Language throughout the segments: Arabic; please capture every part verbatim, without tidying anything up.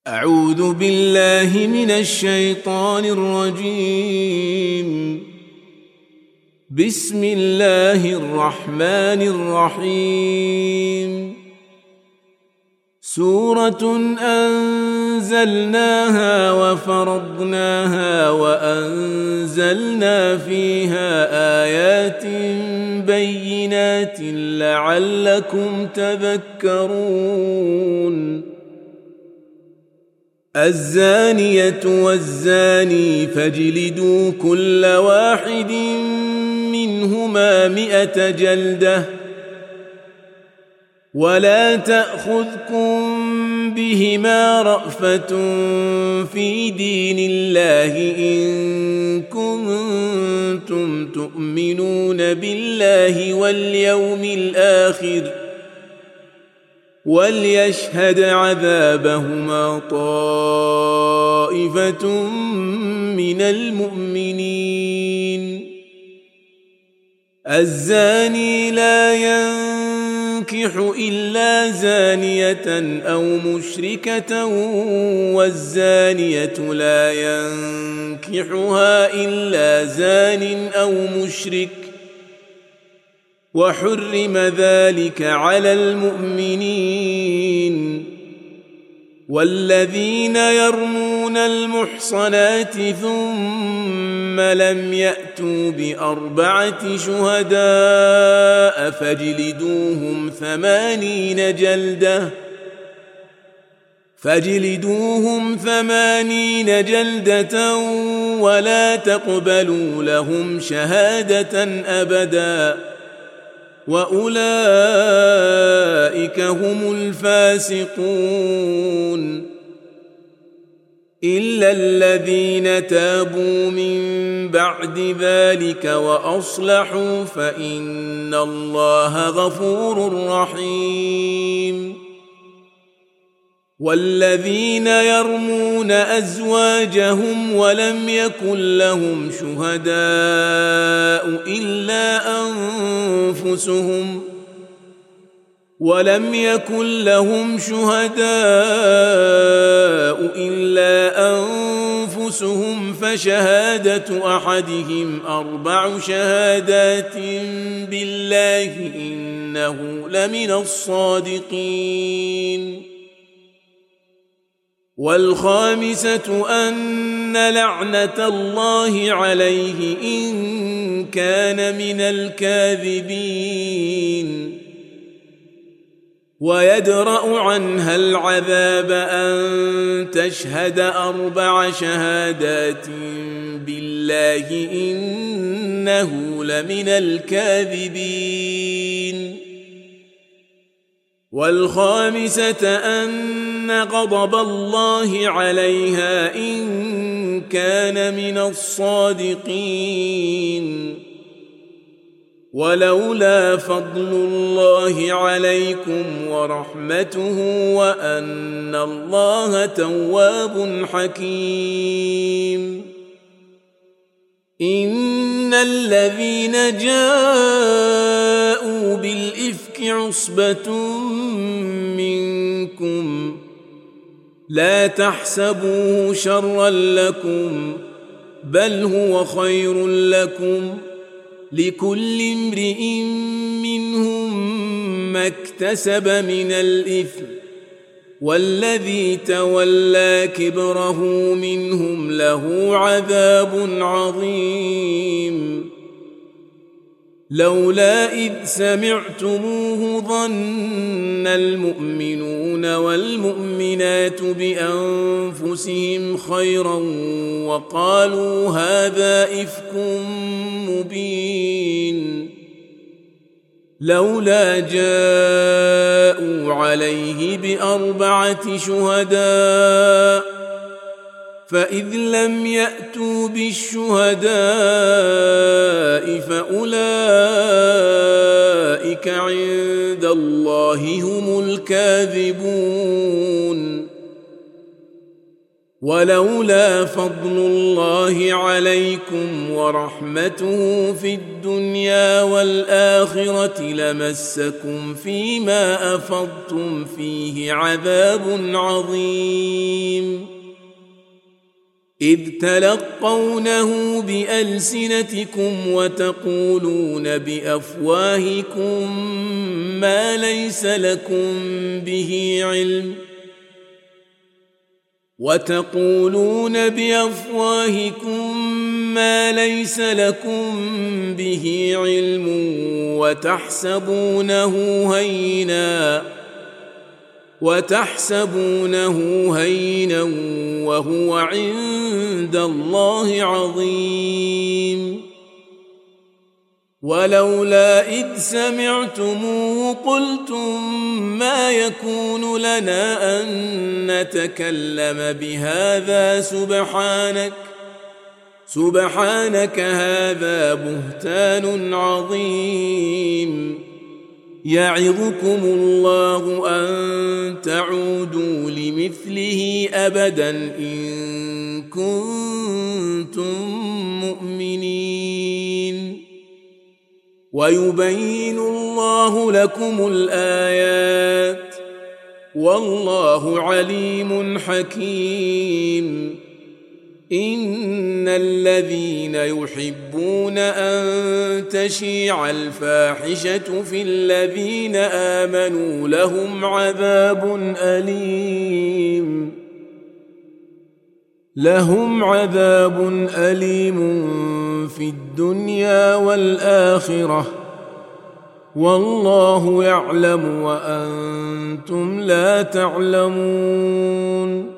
أعوذ بالله من الشيطان الرجيم. بسم الله الرحمن الرحيم. سورة أنزلناها وفرضناها وأنزلنا فيها آيات بينات لعلكم تذكرون. الزانية والزاني فاجلدوا كل واحد منهما مئة جلدة ولا تأخذكم بهما رأفة في دين الله إن كنتم تؤمنون بالله واليوم الآخر وليشهد عذابهما طائفة من المؤمنين. الزاني لا ينكح إلا زانية أو مشركة والزانية لا ينكحها إلا زان أو مشرك وحرم ذلك على المؤمنين. والذين يرمون المحصنات ثم لم يأتوا بأربعة شهداء فاجلدوهم ثمانين جلدة فاجلدوهم ثمانين جلدة ولا تقبلوا لهم شهادة أبدا وأولئك هم الفاسقون. إلا الذين تابوا من بعد ذلك وأصلحوا فإن الله غفور رحيم. والذين يرمون أزواجهم ولم يكن لهم شهداء إلا أنفسهم ولم يكن لهم شهداء إلا أنفسهم فشهادة أحدهم أربع شهادات بالله إنه لمن الصادقين. والخامسة أن لعنة الله عليه إن كان من الكاذبين. ويدرأ عنها العذاب أن تشهد أربع شهادات بالله إنه لمن الكاذبين. والخامسة أن غضب الله عليها إن كان من الصادقين. ولولا فضل الله عليكم ورحمته وأن الله تواب حكيم. إن الذين جاءوا بالإفك عصبة منكم لا تحسبوه شرا لكم بل هو خير لكم لكل امرئ منهم ما اكتسب من الإثم والذي تولى كبره منهم له عذاب عظيم. لولا إذ سمعتموه ظن المؤمنون والمؤمنات بأنفسهم خيرا وقالوا هذا إفك مبين. لولا جاءوا عليه بأربعة شهداء فإذ لم يأتوا بالشهداء فأولئك عند الله هم الكاذبون. ولولا فضل الله عليكم ورحمته في الدنيا والآخرة لمسكم فيما أفضتم فيه عذاب عظيم إذ تلقونه بألسنتكم وتقولون بأفواهكم ما ليس لكم به علم وتقولون بأفواهكم ما ليس لكم به علم وتحسبونه هينا وتحسبونه هينا وهو عند الله عظيم ولولا إذ سمعتموه قلتم ما يكون لنا أن نتكلم بهذا سبحانك سبحانك هذا بهتان عظيم يعظكم الله أن تعودوا لمثله أبدا إن كنتم مؤمنين ويبين الله لكم الآيات والله عليم حكيم إن الذين يحبون أن تشيع الفاحشة في الذين آمنوا لهم عذاب أليم لهم عذاب أليم في الدنيا والآخرة والله يعلم وأنتم لا تعلمون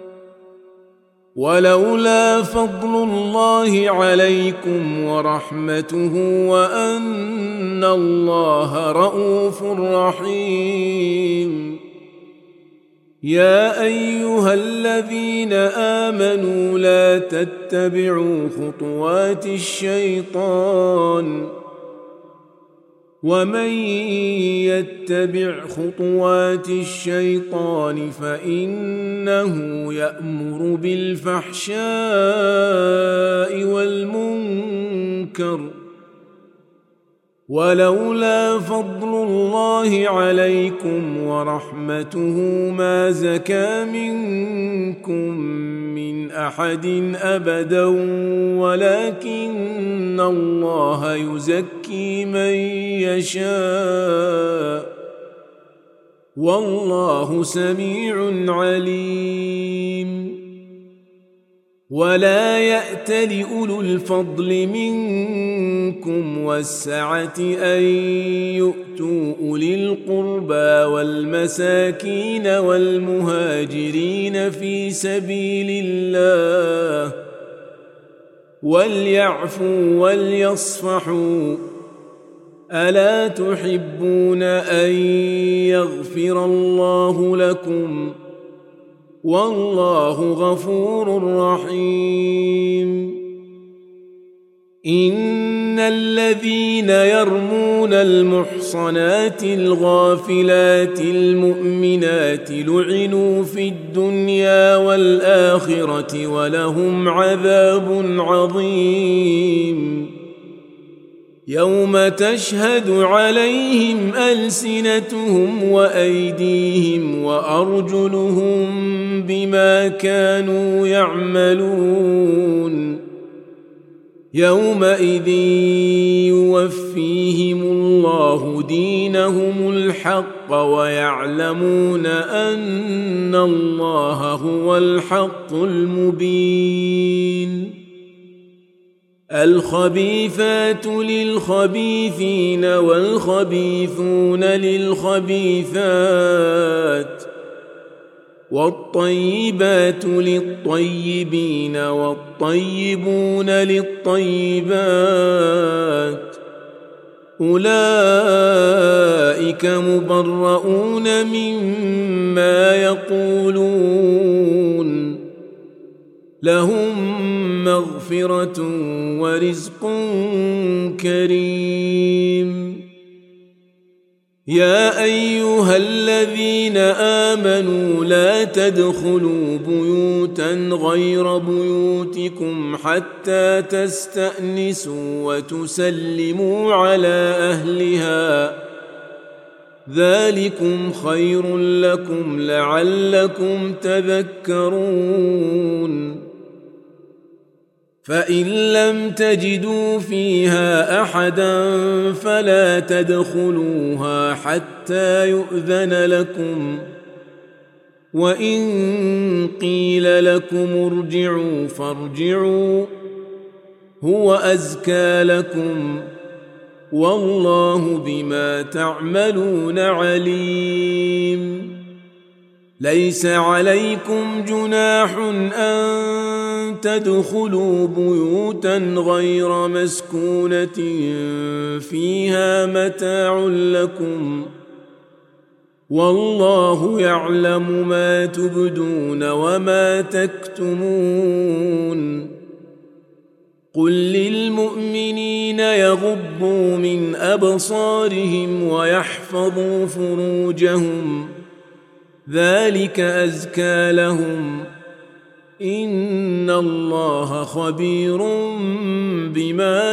ولولا فضل الله عليكم ورحمته وأن الله رءوف رحيم يا أيها الذين آمنوا لا تتبعوا خطوات الشيطان ومن يتبع خطوات الشيطان فإنه يأمر بالفحشاء والمنكر ولولا فضل الله عليكم ورحمته ما زكى منكم من أحد أبدا ولكن الله يزكي من يشاء والله سميع عليم ولا يأتل أولو الفضل منكم والسعة أن يؤتوا أولي القربى والمساكين والمهاجرين في سبيل الله وليعفوا وليصفحوا ألا تحبون أن يغفر الله لكم والله غفور رحيم إن الذين يرمون المحصنات الغافلات المؤمنات لعنوا في الدنيا والآخرة ولهم عذاب عظيم يوم تشهد عليهم ألسنتهم وأيديهم وأرجلهم بما كانوا يعملون يومئذ يوفيهم الله دينهم الحق ويعلمون أن الله هو الحق المبين الخبيثات للخبيثين والخبيثون للخبيثات والطيبات للطيبين والطيبون للطيبات أولئك مبرؤون مما يقولون لهم مغفرة ورزق كريم يا أيها الذين آمنوا لا تدخلوا بيوتا غير بيوتكم حتى تستأنسوا وتسلموا على أهلها ذلكم خير لكم لعلكم تذكرون فإن لم تجدوا فيها أحدا فلا تدخلوها حتى يؤذن لكم وإن قيل لكم ارجعوا فارجعوا هو أزكى لكم والله بما تعملون عليم ليس عليكم جناح أن تدخلوا بيوتا غير مسكونة فيها متاع لكم والله يعلم ما تبدون وما تكتمون قل للمؤمنين يغضوا من أبصارهم ويحفظوا فروجهم ذلك أزكى لهم إن الله خبير بما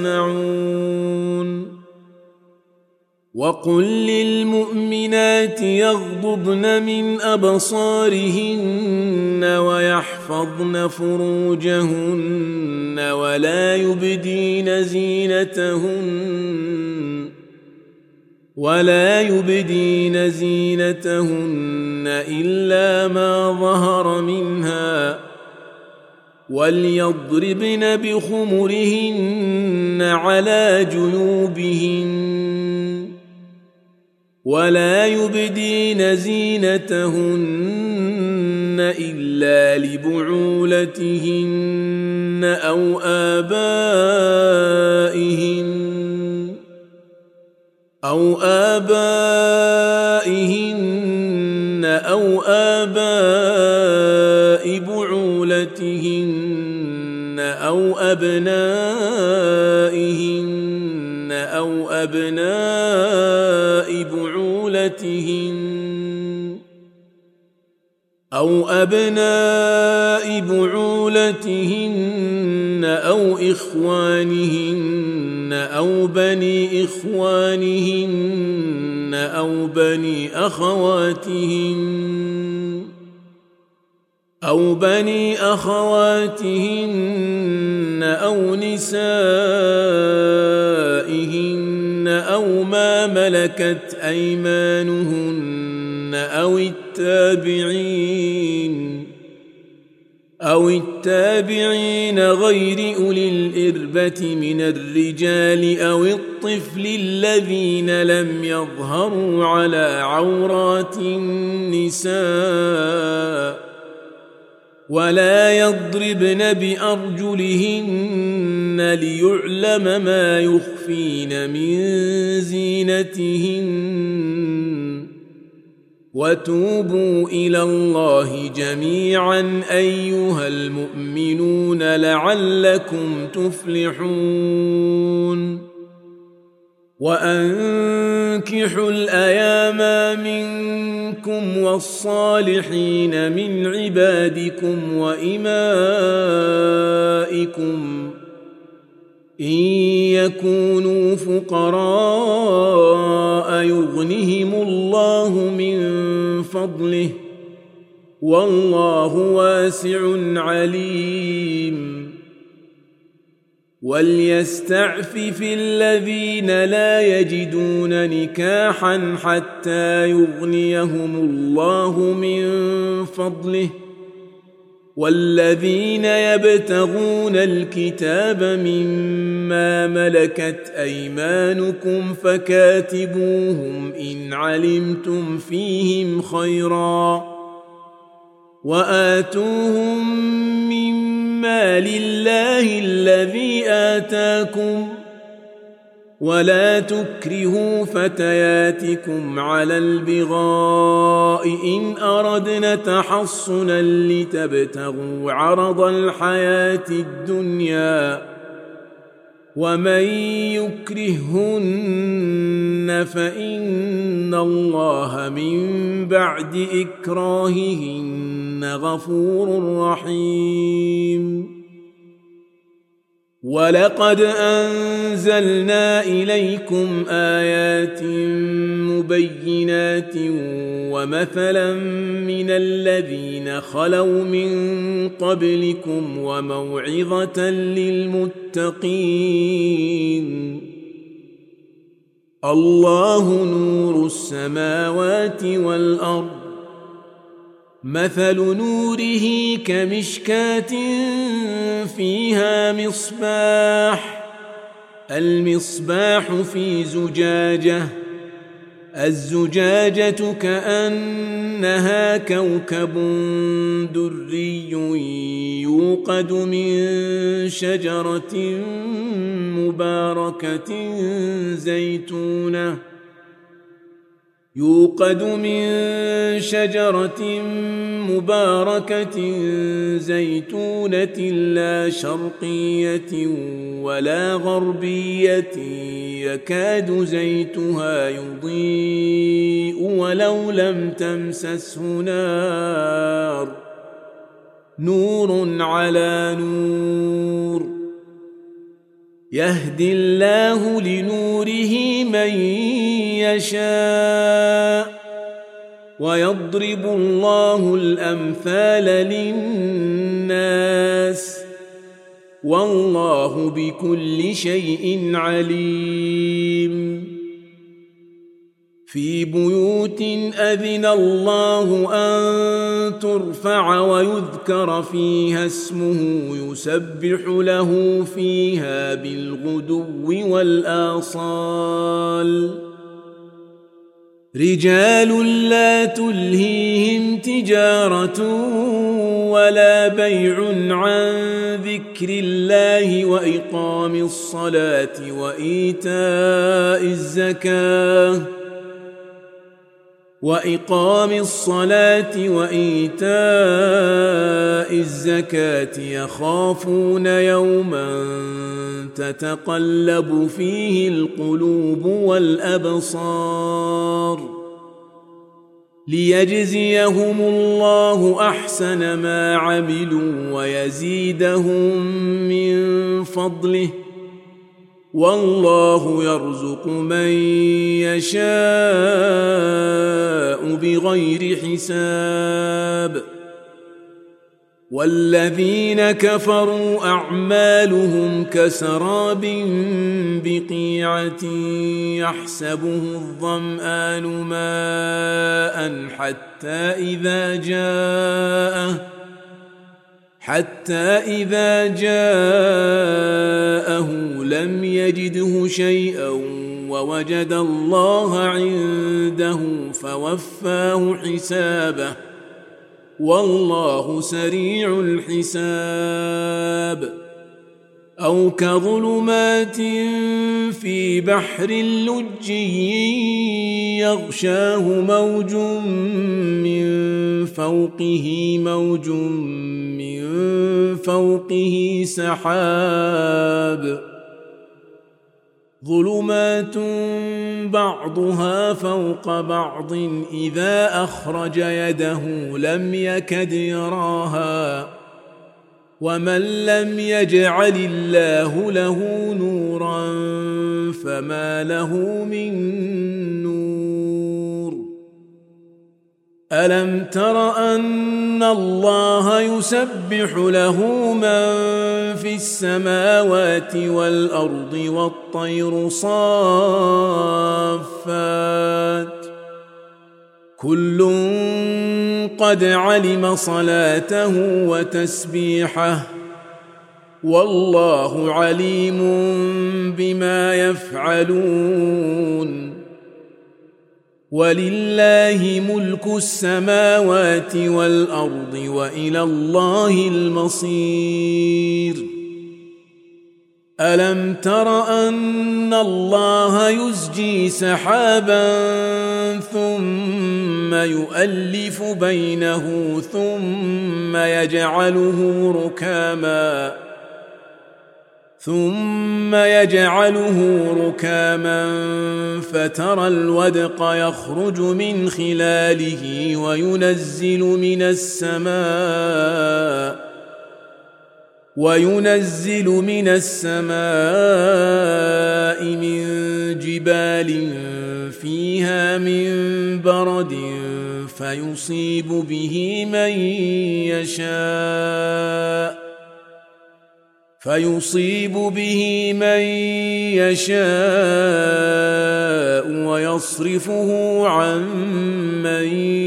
يصنعون وقل للمؤمنات يغضضن من أبصارهن ويحفظن فروجهن ولا يبدين زينتهن ولا يبدين زينتهن إلا ما ظهر منها وليضربن بخمرهن على جيوبهن ولا يبدين زينتهن إلا لبعولتهن أو آبائهن أو آبائهن أو آباء بعولتهن أو أبنائهن أو أبناء بعولتهن أو أبناء بعولتهن أو إخوانهن أو بني إخوانهن أو بني أخواتهن أو بني أخواتهن أو نسائهن أو ما ملكت أيمانهن أو التابعين أو التابعين غير أولي الإربة من الرجال أو الطفل الذين لم يظهروا على عورات النساء ولا يضربن بأرجلهن ليعلم ما يخفين من زينتهن وتوبوا إلى الله جميعا أيها المؤمنون لعلكم تفلحون وأنكحوا الأيام منكم والصالحين من عبادكم وإمائكم إن يكونوا فقراء يغنهم الله من فضله والله واسع عليم وليستعفف الذين لا يجدون نكاحا حتى يغنيهم الله من فضله والذين يبتغون الكتاب مما ملكت أيمانكم فكاتبوهم إن علمتم فيهم خيرا وآتوهم مما لله الذي آتاكم ولا تكرهوا فتياتكم على البغاء إن أردن تحصنا لتبتغوا عرض الحياة الدنيا ومن يكرههن فإن الله من بعد إكراههن غفور رحيم. ولقد أنزلنا إليكم آيات مبينات ومثلا من الذين خلوا من قبلكم وموعظة للمتقين. الله نور السماوات والأرض، مثل نوره كمشكاة فيها مصباح، المصباح في زجاجة، الزجاجة كأنها كوكب دري يوقد من شجرة مباركة زيتونة يوقد من شجرة مباركة زيتونة لا شرقية ولا غربية يكاد زيتها يضيء ولو لم تمسسه نار، نور على نور، يهدي الله لنوره من يشاء ويضرب الله الأمثال للناس والله بكل شيء عليم. في بيوت أذن الله أن ترفع ويذكر فيها اسمه يسبح له فيها بالغدو والآصال، رجال لا تلهيهم تجارة ولا بيع عن ذكر الله وإقام الصلاة وإيتاء الزكاة وإقام الصلاة وإيتاء الزكاة يخافون يوما تتقلب فيه القلوب والأبصار، ليجزيهم الله أحسن ما عملوا ويزيدهم من فضله، والله يرزق من يشاء بغير حساب. والذين كفروا أعمالهم كسراب بقيعة يحسبه الظمآن ماء حتى إذا جاءه حتى إذا جاءه لم يجده شيئا ووجد الله عنده فوفاه حسابه، والله سريع الحساب. أو كظلمات في بحر لجي يغشاه موج من فوقه موج من فوقه سحاب، ظلمات بعضها فوق بعض إذا أخرج يده لم يكد يراها، ومن لم يجعل الله له نورا فما له من نور. ألم تر أن الله يسبح له من في السماوات والأرض والطير صافات، كل قد علم صلاته وتسبيحه، والله عليم بما يفعلون. ولله ملك السماوات والأرض وإلى الله المصير. ألم تر أن الله يزجي سحابا ثم يؤلف بينه ثم يجعله ركاما ثم يجعله ركاما فترى الودق يخرج من خلاله وينزل من السماء وينزل من السماء من جبال فيها من برد فيصيب به من يشاء فيصيب به من يشاء ويصرفه عن من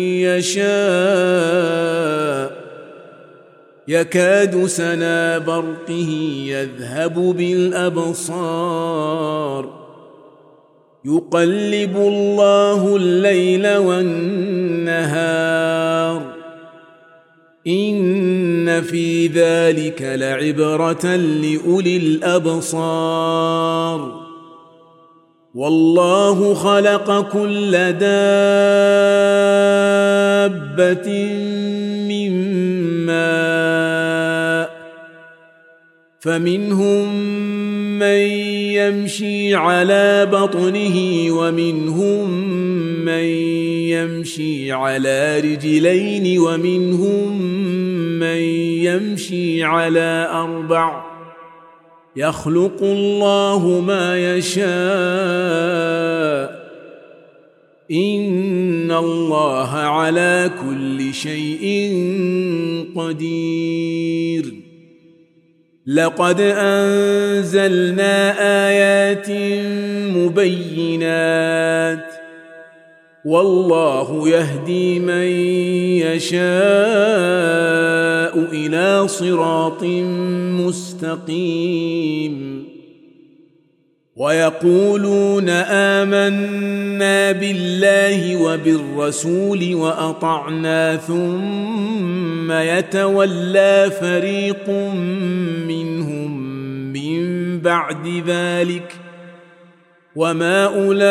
يشاء يكاد سنا برقه يذهب بالأبصار يقلب الله الليل والنهار إن في ذلك لعبرة لأولي الأبصار والله خلق كل دابة من ماء فمنهم من يمشي على بطنه ومنهم من يمشي على رجلين ومنهم من يمشي على أربع يخلق الله ما يشاء إن الله على كل شيء قدير لقد أنزلنا آيات مبينات والله يهدي من يشاء إلى صراط مستقيم ويقولون آمنا بالله وبالرسول وأطعنا ثم يتولى فريق منهم من بعد ذلك وما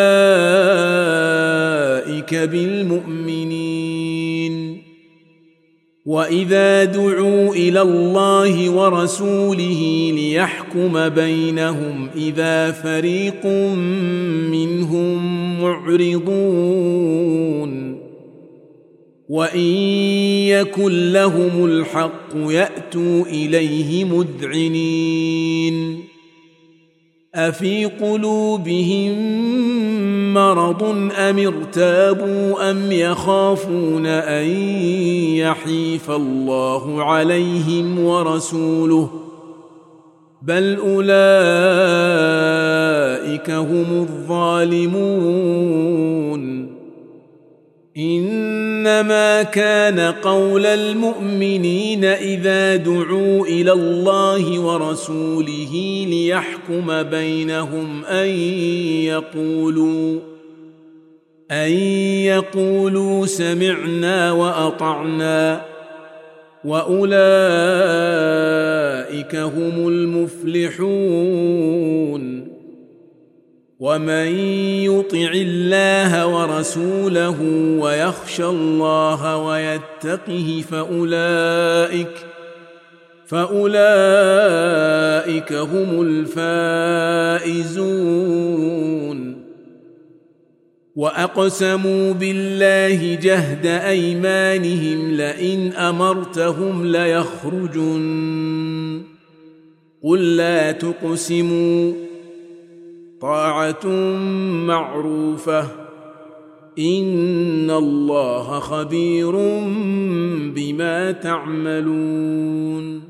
أولئك بالمؤمنين وإذا دعوا إلى الله ورسوله ليحكم بينهم إذا فريق منهم معرضون وإن يكن لهم الحق يأتوا إليه مذعنين أفي قلوبهم مرض أم ارتابوا أم يخافون أن يحيف الله عليهم ورسوله بل أولئك هم الظالمون إنما كان قول المؤمنين إذا دعوا إلى الله ورسوله ليحكم بينهم أن يقولوا أن يقولوا سمعنا وأطعنا وأولئك هم المفلحون ومن يطع الله ورسوله ويخشى الله ويتقه فأولئك فأولئك هم الفائزون وأقسموا بالله جهد أيمانهم لئن أمرتهم ليخرجن قل لا تقسموا طاعة معروفة إن الله خبير بما تعملون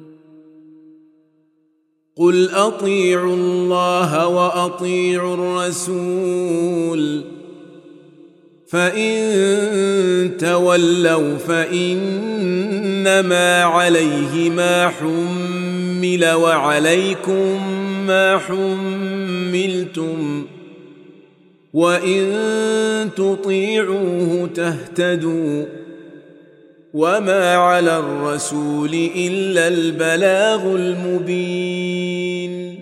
قل أطيعوا الله وأطيعوا الرسول فإن تولوا فإنما عليه ما حمل وعليكم ما حملتم وإن تطيعوه تهتدوا وما على الرسول إلا البلاغ المبين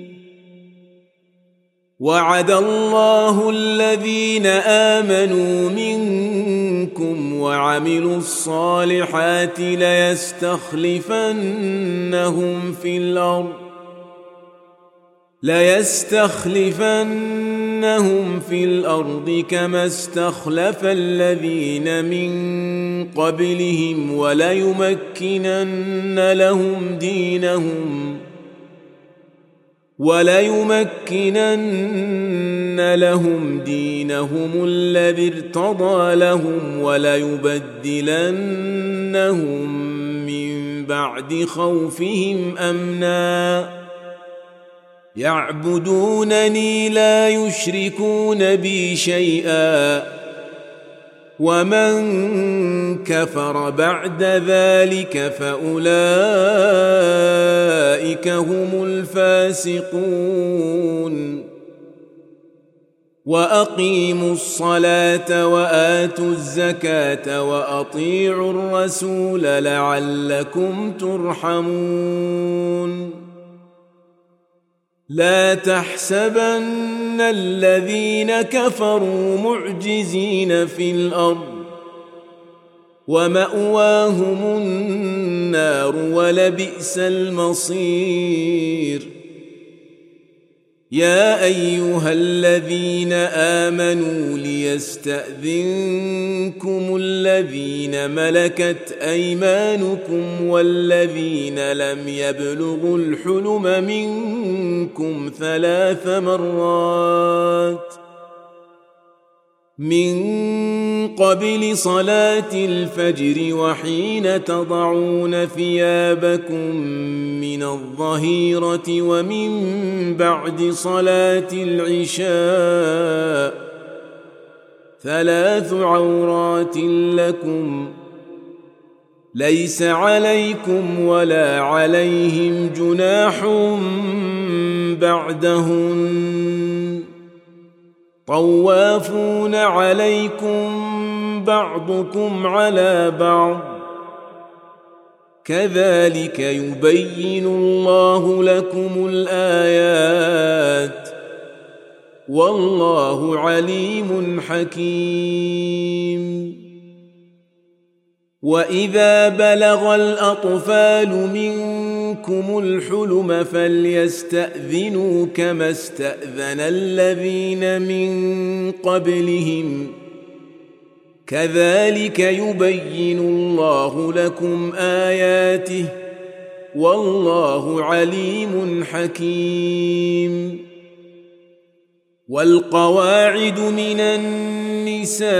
وعد الله الذين آمنوا منكم وعملوا الصالحات ليستخلفنهم في الأرض ليستخلفنهم في الأرض كما استخلف الذين من قبلهم وليمكنن لهم دينهم وليمكنن لهم دينهم الذي ارتضى لهم وليبدلنهم من بعد خوفهم أمنا يعبدونني لا يشركون بي شيئا ومن كفر بعد ذلك فأولئك هم الفاسقون وأقيموا الصلاة وآتوا الزكاة وأطيعوا الرسول لعلكم ترحمون لا تحسبن الذين كفروا معجزين في الأرض ومأواهم النار ولبئس المصير يا أيها الذين آمنوا ليستأذنكم الذين ملكت أيمانكم والذين لم يبلغوا الحلم منكم ثلاث مرات من قبل صلاة الفجر وحين تضعون ثيابكم من الظهيرة ومن بعد صلاة العشاء ثلاث عورات لكم ليس عليكم ولا عليهم جناح بعدهن طوافون عليكم بعضكم على بعض كذلك يبين الله لكم الآيات والله عليم حكيم وإذا بلغ الأطفال منكم الحلم فليستأذنوا كما استأذن الذين من قبلهم كذلك يبين الله لكم آياته والله عليم حكيم والقواعد من النساء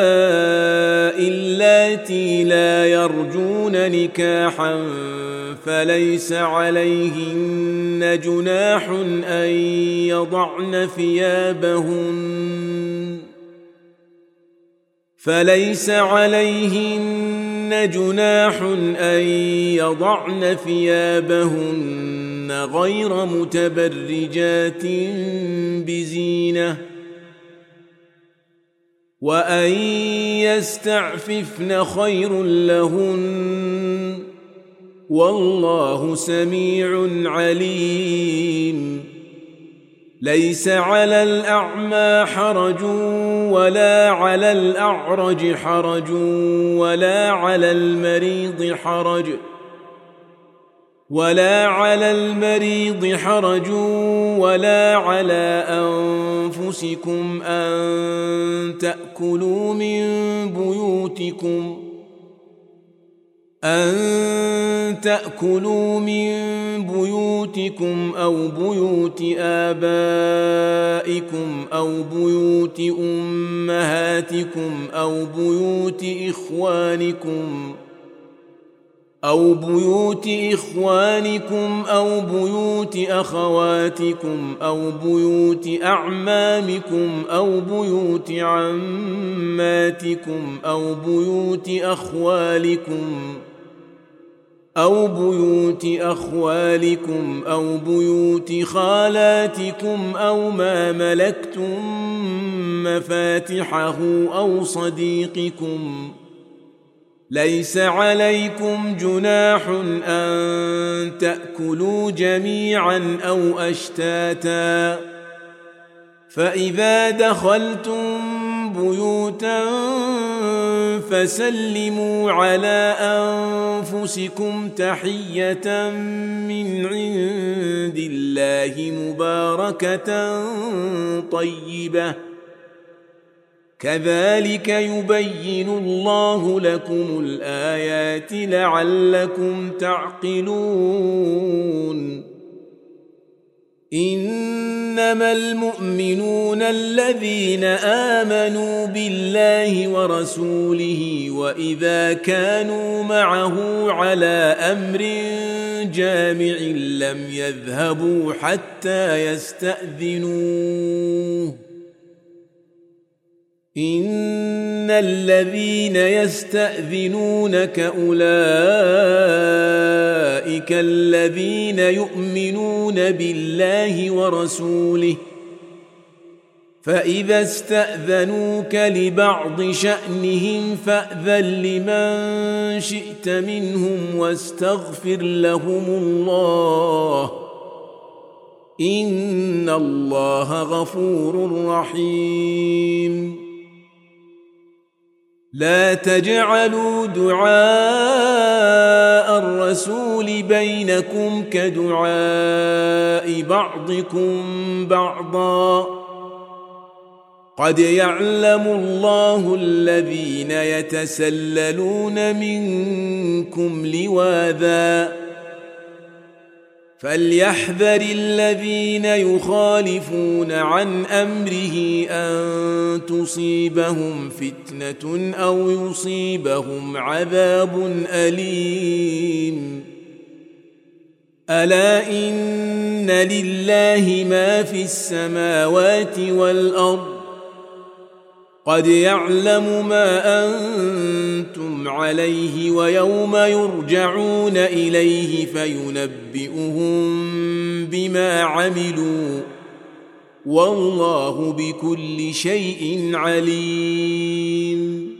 اللاتي لا يرجون نكاحا فليس عليهن جناح أن يضعن ثيابهن فليس عليهن جناح أن يضعن ثيابهن غير متبرجات بزينة وأن يستعففن خير لهن والله سميع عليم ليس على الأعمى حرج ولا على الأعرج حرج ولا على المريض حرج ولا على المريض حرج ولا على أنفسكم أن تأكلوا من بيوتكم أن تأكلوا من بيوتكم أو بيوت آبائكم أو بيوت أمهاتكم أو بيوت إخوانكم أو بيوت إخوانكم أو بيوت أخواتكم أو بيوت أعمامكم أو بيوت عماتكم أو بيوت أخوالكم أو بيوت أخوالكم أو بيوت خالاتكم أو ما ملكتم مفاتحه أو صديقكم ليس عليكم جناح أن تأكلوا جميعا أو أشتاتا فإذا دخلتم بيوتا فسلموا على أنفسكم تحية من عند الله مباركة طيبة كذلك يبين الله لكم الآيات لعلكم تعقلون إنما المؤمنون الذين آمنوا بالله ورسوله وإذا كانوا معه على أمر جامع لم يذهبوا حتى يستأذنوه إن الذين يستأذنونك أولئك الذين يؤمنون بالله ورسوله فإذا استأذنوك لبعض شأنهم فأذن لمن شئت منهم واستغفر لهم الله إن الله غفور رحيم لا تجعلوا دعاء الرسول بينكم كدعاء بعضكم بعضا قد يعلم الله الذين يتسللون منكم لواذا فليحذر الذين يخالفون عن أمره أن تصيبهم فتنة أو يصيبهم عذاب أليم ألا إن لله ما في السماوات والأرض قد يعلم ما أنتم عليه ويوم يرجعون إليه فينبئهم بما عملوا والله بكل شيء عليم